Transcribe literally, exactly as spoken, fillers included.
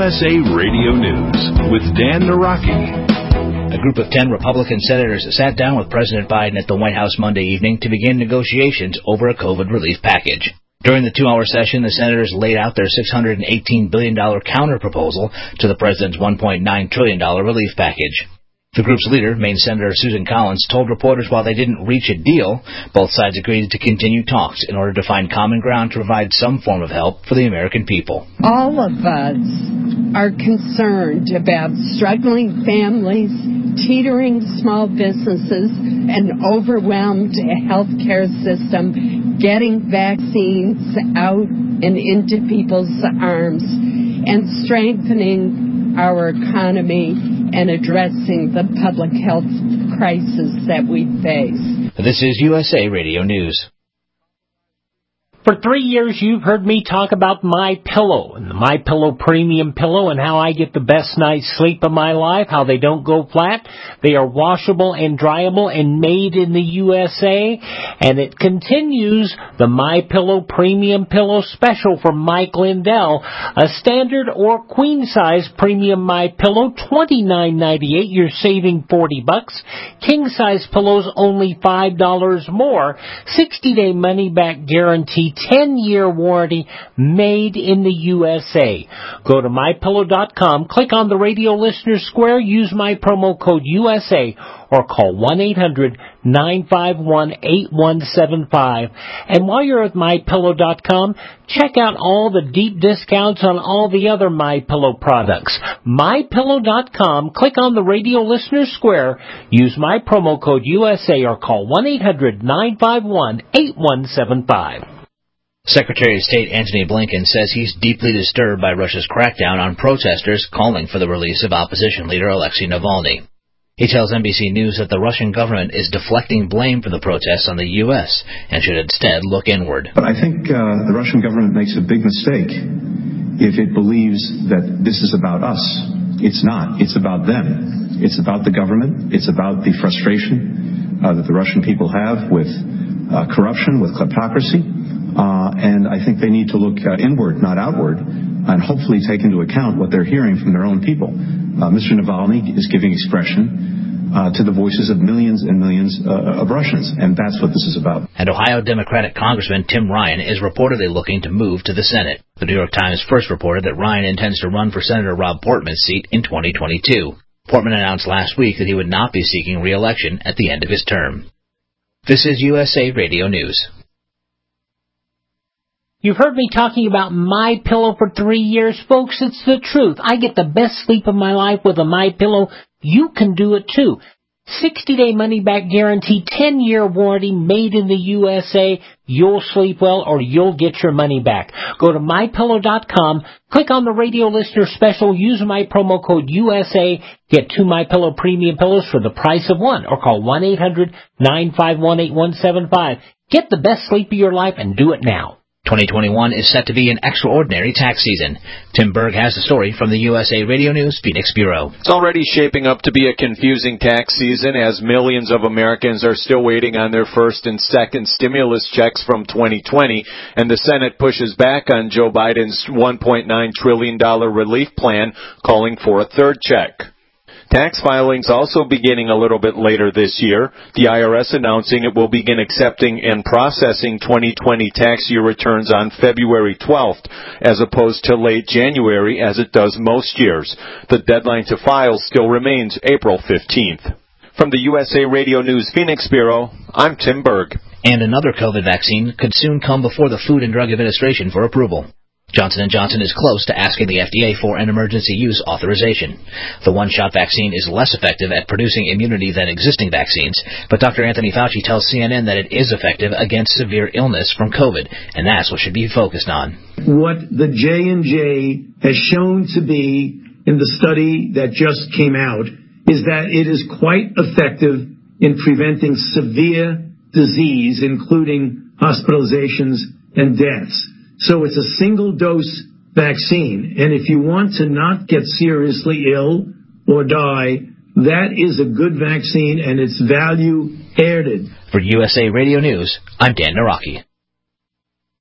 S A Radio News with Dan Naraki. A group of ten Republican senators sat down with President Biden at the White House Monday evening to begin negotiations over a COVID relief package. During the two-hour session, the senators laid out their six hundred eighteen billion dollars counter-proposal to the president's one point nine trillion dollars relief package. The group's leader, Maine Senator Susan Collins, told reporters while they didn't reach a deal, both sides agreed to continue talks in order to find common ground to provide some form of help for the American people. All of us are concerned about struggling families, teetering small businesses, an overwhelmed healthcare system, getting vaccines out and into people's arms, and strengthening our economy and addressing the public health crisis that we face. This is U S A Radio News. For three years, you've heard me talk about MyPillow and the MyPillow Premium Pillow and how I get the best night's sleep of my life, how they don't go flat. They are washable and dryable and made in the U S A. And it continues the MyPillow Premium Pillow special from Mike Lindell. A standard or queen-size premium MyPillow, twenty-nine ninety-eight. You're saving forty bucks. King-size pillows, only five dollars more. sixty-day money-back guarantee. ten-year warranty, made in the U S A. Go to my pillow dot com, click on the radio listener square, use my promo code U S A, or call one eight hundred nine five one eight one seven five. And while you're at my pillow dot com, check out all the deep discounts on all the other MyPillow products. my pillow dot com, click on the radio listener square, use my promo code U S A, or call one eight hundred nine five one eight one seven five. Secretary of State Antony Blinken says he's deeply disturbed by Russia's crackdown on protesters calling for the release of opposition leader Alexei Navalny. He tells N B C News that the Russian government is deflecting blame for the protests on the U S and should instead look inward. But I think uh, the Russian government makes a big mistake if it believes that this is about us. It's not. It's about them. It's about the government. It's about the frustration uh, that the Russian people have with uh, corruption, with kleptocracy. Uh, and I think they need to look uh, inward, not outward, and hopefully take into account what they're hearing from their own people. Uh, Mister Navalny is giving expression uh, to the voices of millions and millions uh, of Russians, and that's what this is about. And Ohio Democratic Congressman Tim Ryan is reportedly looking to move to the Senate. The New York Times first reported that Ryan intends to run for Senator Rob Portman's seat in twenty twenty-two. Portman announced last week that he would not be seeking re-election at the end of his term. This is U S A Radio News. You've heard me talking about MyPillow for three years, folks. It's the truth. I get the best sleep of my life with a MyPillow. You can do it too. sixty-day money-back guarantee, ten-year warranty, made in the U S A. You'll sleep well or you'll get your money back. Go to my pillow dot com, click on the radio listener special, use my promo code U S A, get two MyPillow premium pillows for the price of one, or call one eight hundred nine five one eight one seven five. Get the best sleep of your life and do it now. twenty twenty-one is set to be an extraordinary tax season. Tim Berg has the story from the U S A Radio News Phoenix Bureau. It's already shaping up to be a confusing tax season as millions of Americans are still waiting on their first and second stimulus checks from twenty twenty, and the Senate pushes back on Joe Biden's one point nine trillion dollars relief plan, calling for a third check. Tax filings also beginning a little bit later this year, the I R S announcing it will begin accepting and processing twenty twenty tax year returns on February twelfth, as opposed to late January as it does most years. The deadline to file still remains April fifteenth. From the U S A Radio News Phoenix Bureau, I'm Tim Berg. And another COVID vaccine could soon come before the Food and Drug Administration for approval. Johnson and Johnson is close to asking the F D A for an emergency use authorization. The one-shot vaccine is less effective at producing immunity than existing vaccines, but Doctor Anthony Fauci tells C N N that it is effective against severe illness from COVID, and that's what should be focused on. What the J and J has shown to be in the study that just came out is that it is quite effective in preventing severe disease, including hospitalizations and deaths. So it's a single-dose vaccine, and if you want to not get seriously ill or die, that is a good vaccine, and its value added. For U S A Radio News, I'm Dan Naraki.